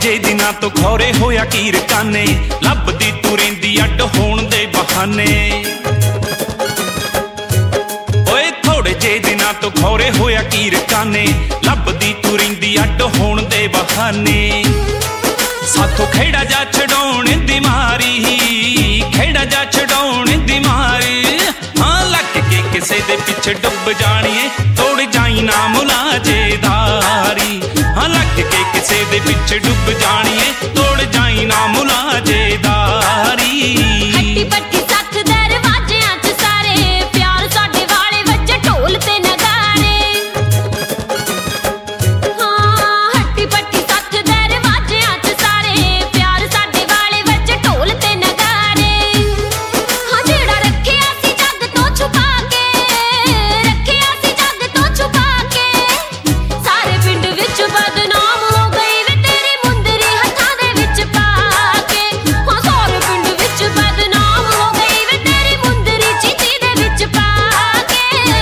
ਜੇ ਦਿਨਾਂ ਤੋਂ ਖੌਰੇ ਹੋਇਆ ਕੀਰ ਕਾਨੇ, ਲੱਭਦੀ ਤੂੰ ਰਹਿੰਦੀ ਅੱਡ ਹੋਣ ਦੇ ਬਹਾਨੇ। ਓਏ ਥੋੜੇ ਜੇ ਦਿਨਾਂ ਤੋਂ ਖੌਰੇ ਹੋਇਆ ਕੀਰ ਕਾਨੇ, ਲੱਭਦੀ ਤੂੰ ਰਹਿੰਦੀ ਅੱਡ ਹੋਣ ਦੇ ਬਹਾਨੇ। ਸਾਥੋਂ ਖੇੜਾ ਜਾ ਛਡਾਉਣ ਦੀ ਮਾਰੀ, ਖੇੜਾ ਜਾ ਛਡਾਉਣ ਦੀ ਮਾਰੀ। ਹਾਂ ਲੱਗ ਕੇ ਕਿਸੇ ਦੇ ਪਿੱਛੇ ਡੁੱਬ ਜਾਣੀਏ, ਤੋੜ ਜਾਈ ਨਾ ਮੁਲਾਜੇਦਾਰੀ। ਹਾਂ ਲੱਗ ਕੇ ਕਿਸੇ ਦੇ ਪਿੱਛੇ ਡੁੱਬ ਜਾਣੀਏ, ਤੋੜ ਜਾਈ ਨਾ ਮੁਲਾਜੇਦਾਰੀ। ਹੱਟੀ ਪੱਟੀ ਸੱਥ ਦਰਵਾਜ਼ਿਆਂ 'ਚ ਸਾਰੇ, ਪਿਆਰ ਸਾਡੇ ਵਾਲੇ ਵੱਜੇ ਢੋਲ ਤੇ ਨਗਾਰੇ। ਹਾਂ ਹੱਟੀ ਪੱਟੀ ਸੱਥ ਦਰਵਾਜ਼ਿਆਂ 'ਚ ਸਾਰੇ, ਪਿਆਰ ਸਾਡੇ ਵਾਲੇ ਵੱਜੇ ਢੋਲ ਤੇ ਨਗਾਰੇ। ਹਾਂ ਜਿਹੜਾ ਰੱਖਿਆ ਸੀ ਜੱਗ ਤੋਂ ਛੁਪਾ ਕੇ, ਰੱਖਿਆ ਸੀ ਜੱਗ ਤੋਂ ਛੁਪਾ ਕੇ, ਸਾਰੇ ਪਿੰਡ ਵਿੱਚ ਬਦਨਾਮ ਹੋ ਗਈ ਵੇ ਤੇਰੀ ਮੁੰਦਰੀ ਹੱਥਾਂ ਦੇ ਵਿੱਚ ਪਾ ਕੇ। ਹਾਂ ਸਾਰੇ ਪਿੰਡ ਵਿੱਚ ਬਦਨਾਮ ਹੋ ਗਈ ਵੇ ਤੇਰੀ ਮੁੰਦਰੀ ਚੀਤੀ ਦੇ ਵਿੱਚ ਪਾ ਕੇ।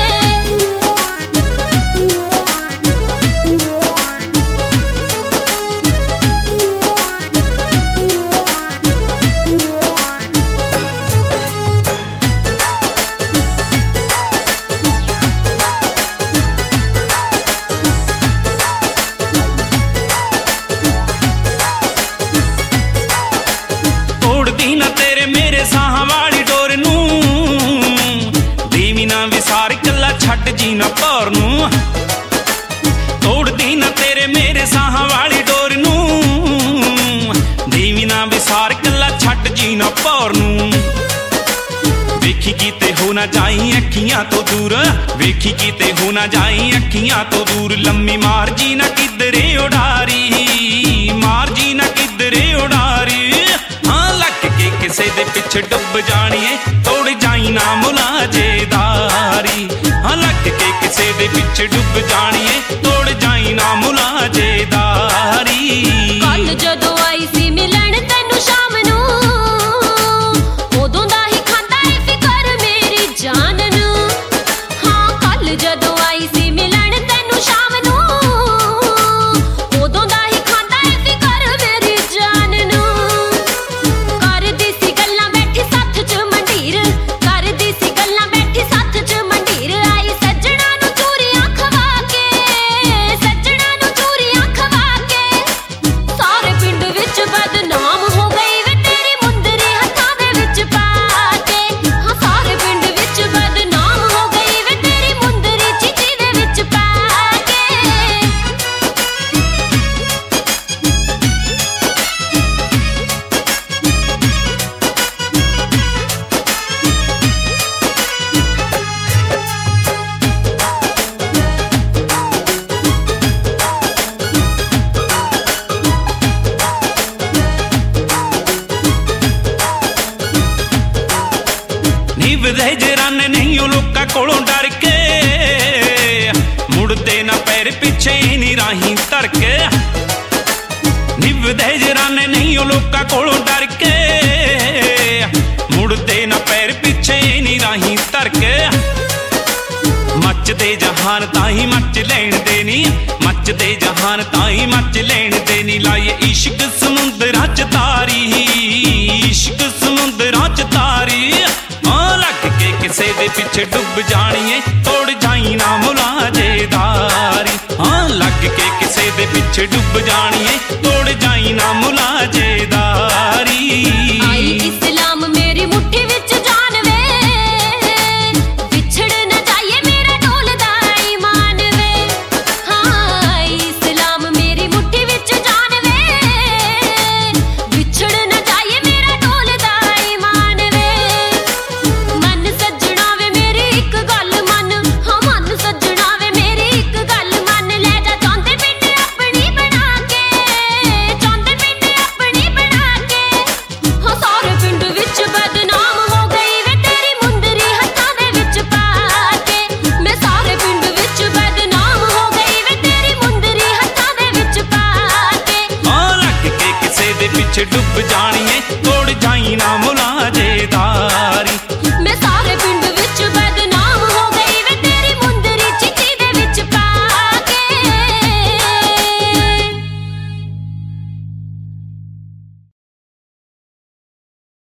ਤੋੜਦੀ ਨਾ ਤੇਰੇ ਮੇਰੇ ਸਾਹਾਂ ਵਾਲੀ ਡੋਰ ਨੂੰ, ਦੀਵੀ ਨਾ ਵਿਸਾਰ ਕੱਲਾ ਛੱਡ ਜੀ ਨਾ ਭੌਰ ਨੂੰ। ਤੋੜਦੀ ਨਾ ਤੇਰੇ ਮੇਰੇ ਸਾਹਾਂ ਵਾਲੀ ਡੋਰ ਨੂੰ, ਦੀਵੀ ਨਾ ਵਿਸਾਰ ਕੱਲਾ ਛੱਡ ਜੀ ਨਾ ਭੌਰ ਨੂੰ। ਵੇਖੀ ਕਿਤੇ ਹੋ ਨਾ ਜਾਈ ਅੱਖੀਆਂ ਤੋਂ ਦੂਰ, ਵੇਖੀ ਕਿਤੇ ਹੋ ਨਾ ਜਾਈ ਅੱਖੀਆਂ ਤੋਂ ਦੂਰ। ਲੰਮੀ ਮਾਰ ਜੀ ਨਾ ਕਿਧਰੇ ਉਡਾਰੀ, ਮਾਰ ਜੀ ਨਾ ਕਿਧਰੇ ਉਡਾਰੀ। ਹਾਂ ਲੱਗ ਕੇ ਕਿਸੇ ਦੇ ਪਿੱਛੇ ਡੁੱਬ ਜਾਣੀਏ, ਤੋੜ ਜਾਈ ਨਾ ਮੁਲਾਜੇਦਾਰੀ। ਹਾਂ ਲੱਗ ਕੇ ਕਿਸੇ ਦੇ ਪਿੱਛੇ ਡੁੱਬ ਜਾਣੀਏ, ਤੋੜ ਜਾਈ ਨਾ ਮੁਲਾਜੇਦਾਰੀ। ਕੱਲ ਜਦੋਂ ਆਈ ਸੀ ਮਿਲਣ ਤੈਨੂੰ ਸ਼ਾਮ ਨੂੰ, ਉਦੋਂ ਦਾ ਹੀ ਖਾਂਦਾ ਏ ਫਿਕਰ ਮੇਰੀ ਜਾਨ ਨੂੰ। ਹਾਂ ਕੱਲ ਜਦੋਂ ਆਈ ਸੀ ਮਿਲਣ ਤੈਨੂੰ ਸ਼ਾਮ ਨੂੰ, ਉਦੋਂ ਦਾ ਹੀ ਖਾਂਦਾ ਏ ਫਿਕਰ ਮੇਰੀ ਜਾਨ ਨੂੰ। ਕਰਦੀ ਸੀ ਗੱਲਾਂ ਬੈਠੀ ਸੱਥ 'ਚ ਮੰਡੀਰ, ਕਰਦੀ ਸੀ ਗੱਲਾਂ ਬੈਠੀ ਸੱਥ 'ਚ ਮੰਡੀਰ। ਆਈ ਸੱਜਣਾ ਨੂੰ ਚੂਰੀਆਂ ਖਵਾ ਕੇ, ਸੱਜਣਾ ਨੂੰ ਚੂਰੀਆਂ ਖਵਾ ਕੇ, ਸਾਰੇ ਪਿੰਡ ਵਿੱਚ ਬਦਨਾਮ ਹੋ ਗਈ ਵੇ ਤੇਰੀ ਮੁੰਦਰੀ ਹੱਥਾਂ ਦੇ ਵਿੱਚ ਪਾ ਕੇ। ਹਾਂ ਸਾਰੇ ਪਿੰਡ ਵਿੱਚ ਬਦਨਾਮ ਹੋ ਗਈ ਵੇ ਤੇਰੀ ਮੁੰਦਰੀ ਚੀਚੀ ਦੇ ਵਿੱਚ ਪਾ ਕੇ। ਨਿਭਦੇ ਜਰਾਨੇ ਨਹੀਂ ਉਹ ਲੋਕਾਂ ਕੋਲੋਂ ਡਰ ਕੇ, ਮੁੜਦੇ ਨਾ ਪੈਰ ਪਿੱਛੇ ਨੀ ਰਾਹੀਂ ਧਰ ਕੇ। ਨਿਭਦੇ ਜਰਾਨੇ ਨਹੀਂ ਉਹ ਲੋਕਾਂ ਕੋਲੋਂ ਡਰ ਕੇ, ਮੁੜਦੇ ਨਾ ਪੈਰ ਪਿੱਛੇ ਨੀ ਰਾਹੀਂ ਧਰ ਕੇ। ਮੱਚਦੇ ਜਹਾਨ ਤਾਂ ਹੀ ਮੱਚ ਲੈਣ ਦੇ ਨੀ, ਮੱਚਦੇ ਜਹਾਨ ਤਾਂ ਹੀ ਮੱਚ ਲੈਣ ਦੇ ਨੀ। ਲਾਏ ਇਸ਼ਕ ਸਮੁੰਦਰਾਂ 'ਚ ਤਾਰੀ, ਇਸ਼ਕ ਸਮੁੰਦਰਾਂ 'ਚ ਤਾਰੀ। ਹਾਂ ਲੱਗ ਕੇ ਕਿਸੇ ਦੇ ਪਿੱਛੇ ਡੁੱਬ ਜਾਣੀਏ, ਤੋੜ ਜਾਈ ਨਾ ਮੁਲਾਜੇਦਾਰੀ। ਹਾਂ ਲੱਗ ਕੇ ਕਿਸੇ ਦੇ ਪਿੱਛੇ ਡੁੱਬ ਜਾਣੀਏ, ਤੋੜ ਜਾਈ ਨਾ ਮੁਲਾਜੇਦਾਰੀ। ਆਈ ਇਸਲਾਮ ਮੇਰੀ ਮੁੱਠੀ ਵਿੱਚ ਜਾਨ ਵੇ, ਵਿਛੜ ਨਾ ਜਾਈਏ ਮੇਰਾ ਢੋਲਦਾ ਈਮਾਨ ਵੇ। ਹਾਂ ਆਈ ਇਸਲਾਮ ਮੇਰੀ ਮੁੱਠੀ ਵਿੱਚ ਜਾਨ ਵੇ, ਵਿਛੜ ਨਾ ਜਾਈਏ ਮੇਰਾ ਢੋਲਦਾ ਈਮਾਨ ਵੇ। ਮਨ ਸੱਜਣਾ ਵੇ ਮੇਰੀ ਇੱਕ ਗੱਲ ਮੰਨ, ਹਾਂ ਮਨ ਸੱਜਣਾ ਵੇ ਮੇਰੀ ਇੱਕ ਗੱਲ ਮੰਨ। ਲੈ ਜਾ ਚਾਹੁੰਦੇ ਪਿੰਡ ਆਪਣੀ ਬਣਾ ਕੇ, ਚਾਹੁੰਦੇ ਪਿੰਡ ਆਪਣੀ ਬਣਾ ਕੇ। ਹਾਂ ਸਾਰੇ ਪਿੰਡ ਵਿੱਚ ਬਦਨਾਮ ਹੋ ਗਈ ਵੇ ਤੇਰੀ ਮੁੰਦਰੀ ਹੱਥਾਂ ਦੇ ਵਿੱਚ ਪਾ ਕੇ। ਮੈਂ ਸਾਰੇ ਪਿੰਡ ਵਿੱਚ ਬਦਨਾਮ ਹੋ ਗਈ ਵੇ ਤੇਰੀ ਮੁੰਦਰੀ ਹੱਥਾਂ ਦੇ ਵਿੱਚ ਪਾ ਕੇ। ਹਾਂ ਲੱਗ ਕੇ ਕਿਸੇ ਦੇ ਪਿੱਛੇ ਡੁੱਬ ਜਾਣੀਏ, ਤੋੜ ਜਾਈ ਨਾ ਮੁਲਾਜੇਦਾਰੀ।